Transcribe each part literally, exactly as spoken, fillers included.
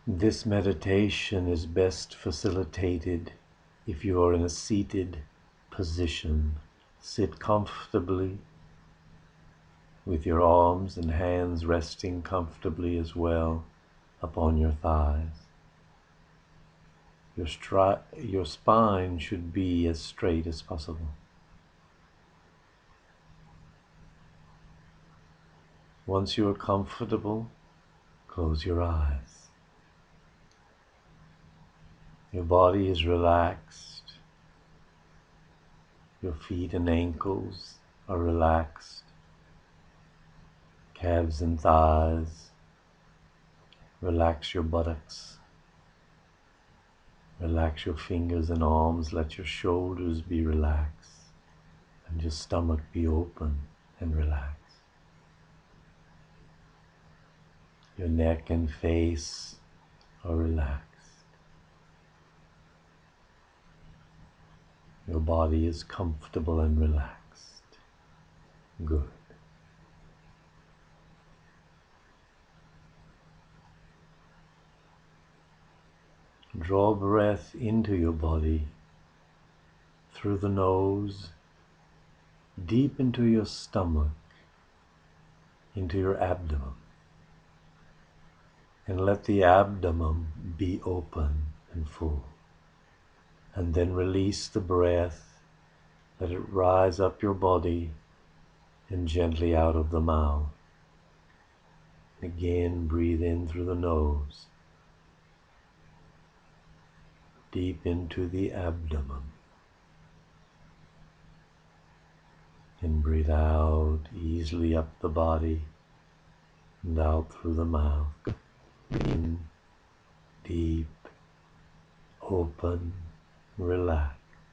This meditation is best facilitated if you are in a seated position. Sit comfortably with your arms and hands resting comfortably as well upon your thighs. Your, stri- your spine should be as straight as possible. Once you are comfortable, close your eyes. Your body is relaxed. Your feet and ankles are relaxed. Calves and thighs. Relax your buttocks. Relax your fingers and arms. Let your shoulders be relaxed. And your stomach be open and relaxed. Your neck and face are relaxed. Your body is comfortable and relaxed. Good. Draw breath into your body through the nose, deep into your stomach, into your abdomen. And let the abdomen be open and full. And then release the breath. Let it rise up your body and gently out of the mouth. Again, breathe in through the nose, deep into the abdomen. And breathe out easily up the body and out through the mouth. In, deep, open, relax.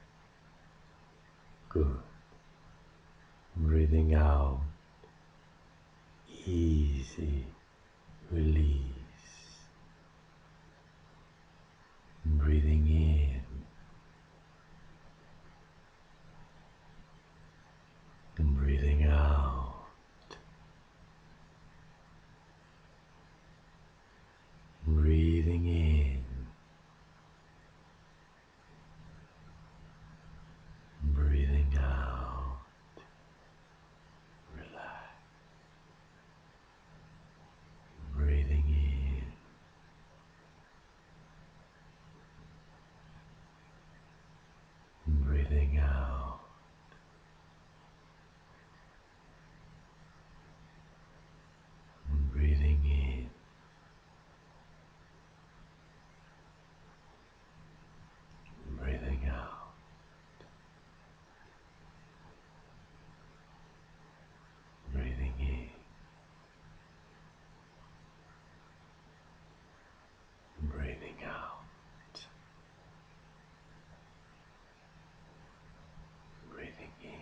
Good. Breathing out, easy, release. Breathing in. And breathing out. Breathing in. Breathing out. Relax. Breathing in. Breathing out. Breathing in. Breathing out. Breathing in. Breathing out. Breathing in.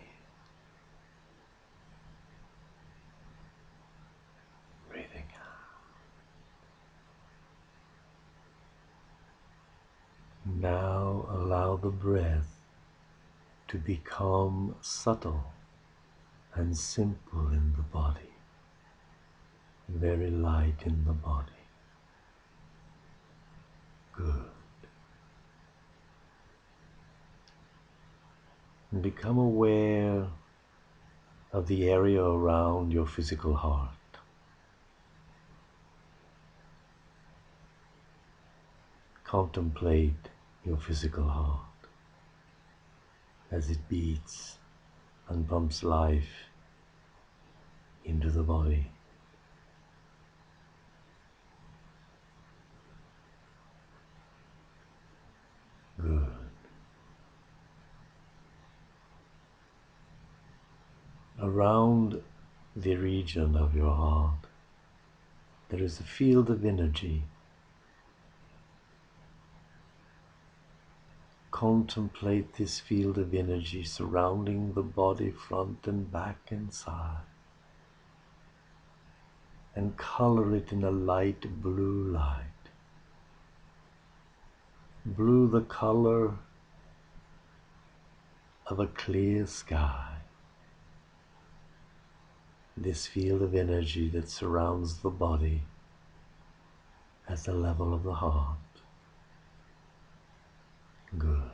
Breathing out. Now allow the breath to become subtle and simple in the body, very light in the body. Good. And become aware of the area around your physical heart. Contemplate your physical heart as it beats and pumps life into the body. Good. Around the region of your heart, there is a field of energy. Contemplate this field of energy surrounding the body, front and back and side, and color it in a light blue light. Blue, the color of a clear sky. This field of energy that surrounds the body as the level of the heart. Good.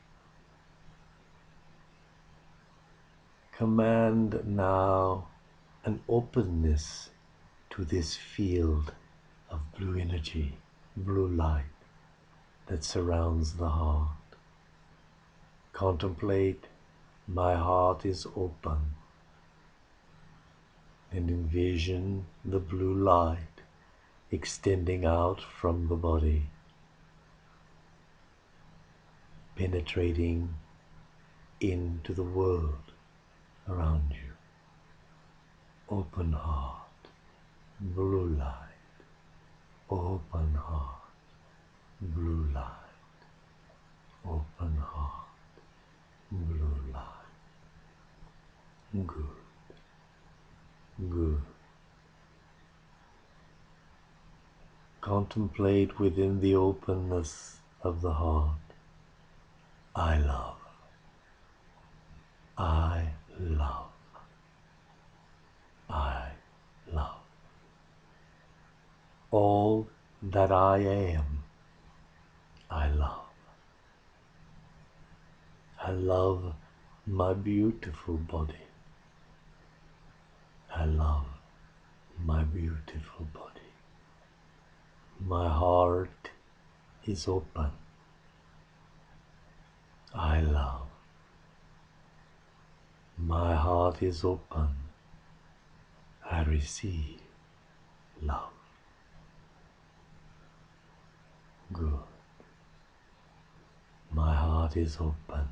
Command now an openness to this field of blue energy, blue light that surrounds the heart. Contemplate, my heart is open, and envision the blue light extending out from the body, penetrating into the world around you. Open heart, blue light, open heart, blue light, open heart, blue light. Good, good. Contemplate within the openness of the heart. I love, I love, I love. All that I am, I love. I love my beautiful body. I love my beautiful body. My heart is open. I love. My heart is open. I receive love. Good. My heart is open.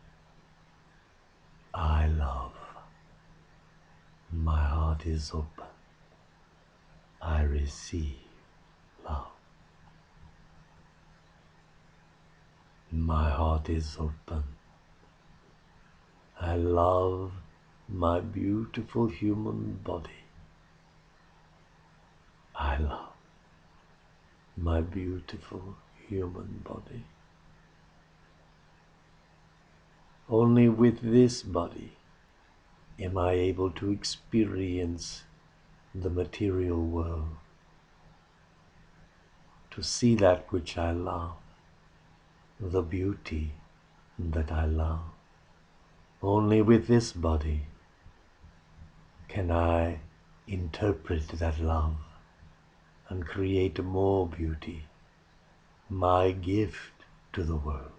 I love. My heart is open. I receive love. My heart is open. I love my beautiful human body. I love my beautiful human body. Only with this body am I able to experience the material world, to see that which I love, the beauty that I love. Only with this body can I interpret that love and create more beauty, my gift to the world.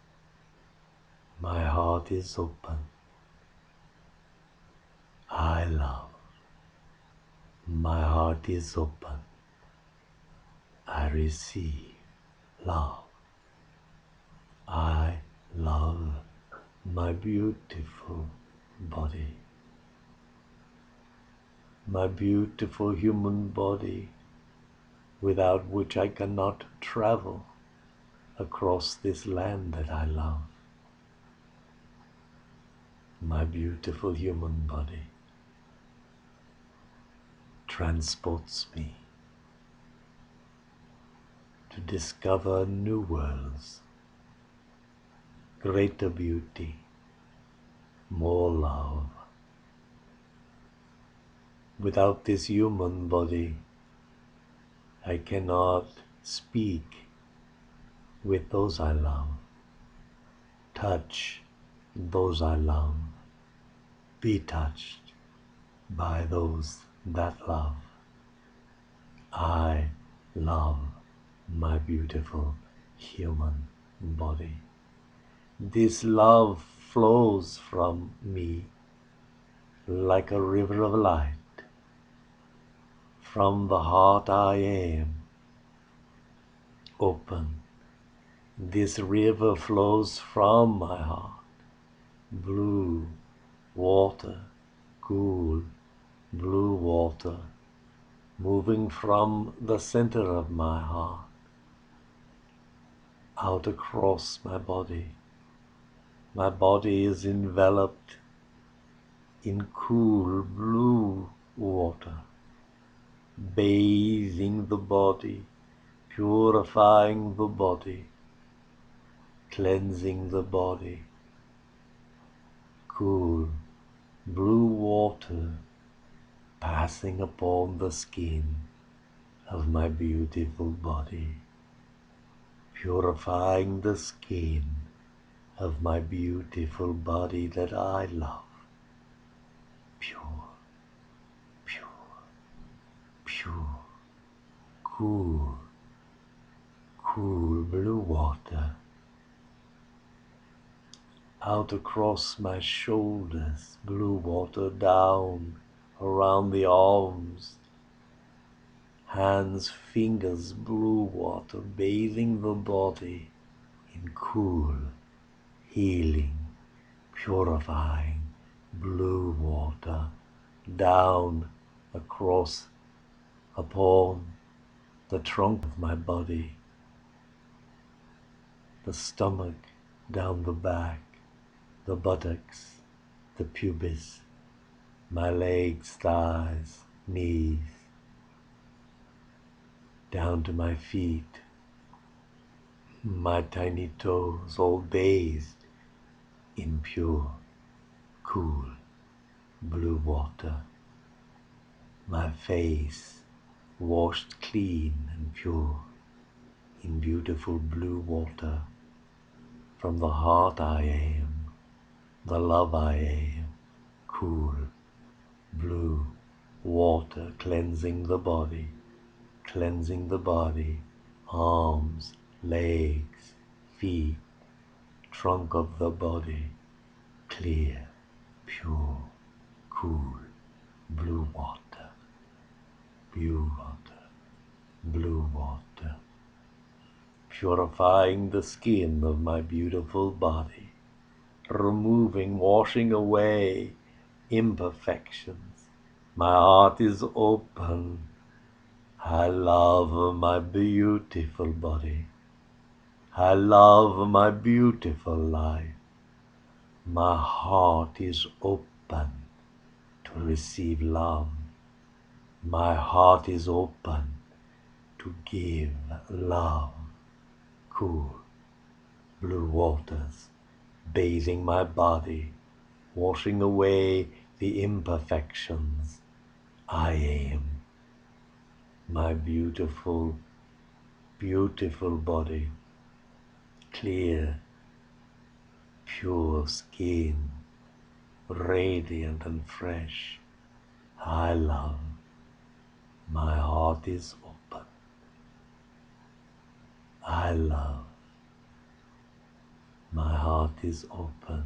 My heart is open. I love. My heart is open. I receive love. I love my beautiful body. My beautiful human body, without which I cannot travel across this land that I love. My beautiful human body transports me to discover new worlds, greater beauty, more love. Without this human body, I cannot speak with those I love, touch those I love, be touched by those that love. I love my beautiful human body. This love flows from me like a river of light. From the heart I am open. This river flows from my heart. Blue water, cool blue water, moving from the center of my heart out across my body. My body is enveloped in cool blue water, bathing the body, purifying the body, cleansing the body. Cool blue water passing upon the skin of my beautiful body, purifying the skin of my beautiful body that I love. Pure, pure, pure, cool, cool blue water out across my shoulders, blue water down around the arms, hands, fingers, blue water bathing the body in cool, healing, purifying blue water down across upon the trunk of my body, the stomach, down the back, the buttocks, the pubis, my legs, thighs, knees, down to my feet, my tiny toes, all bathed in pure, cool, blue water, my face washed clean and pure in beautiful blue water. From the heart I am, the love I am, cool, blue water cleansing the body, cleansing the body, arms, legs, feet, trunk of the body, clear, pure, cool, blue water, blue water, blue water, purifying the skin of my beautiful body, removing, washing away imperfections. My heart is open. I love my beautiful body. I love my beautiful life. My heart is open to receive love. My heart is open to give love. Cool, blue waters bathing my body, washing away the imperfections. I am my beautiful, beautiful body, clear, pure skin, radiant and fresh. I love. My heart is open. I love. My heart is open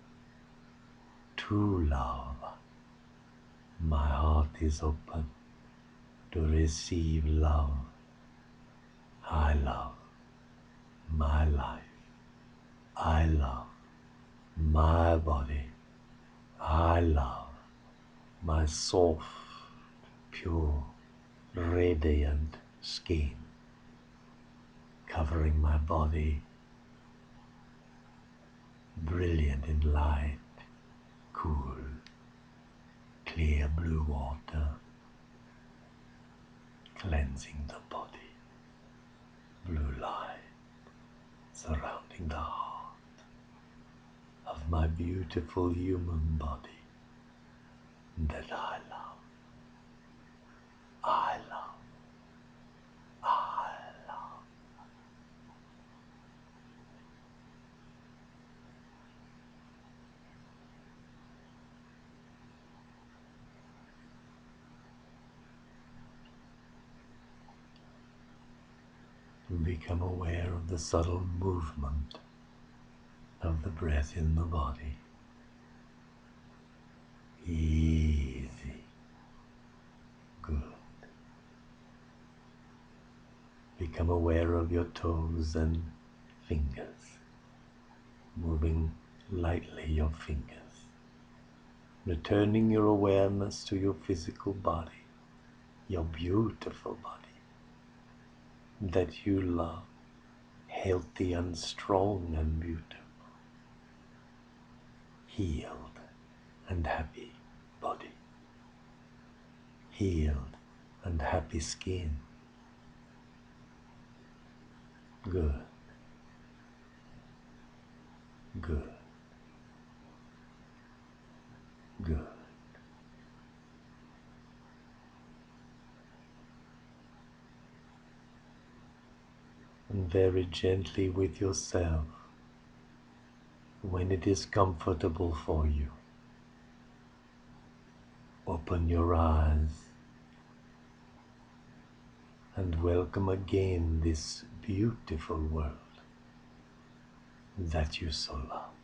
to love. My heart is open to receive love. I love my life. I love my body. I love my soft, pure, radiant skin covering my body, brilliant in light, cool, clear blue water, cleansing the body, blue light surrounding the heart of my beautiful human body that I love. I love. I love. Become aware of the subtle movement of the breath in the body. Easy. Good. Become aware of your toes and fingers, moving lightly your fingers, returning your awareness to your physical body, your beautiful body that you love, healthy and strong and beautiful, healed and happy body, healed and happy skin. Good. Good. Good. and very gently with yourself, when it is comfortable for you, open your eyes and welcome again this beautiful world that you so love.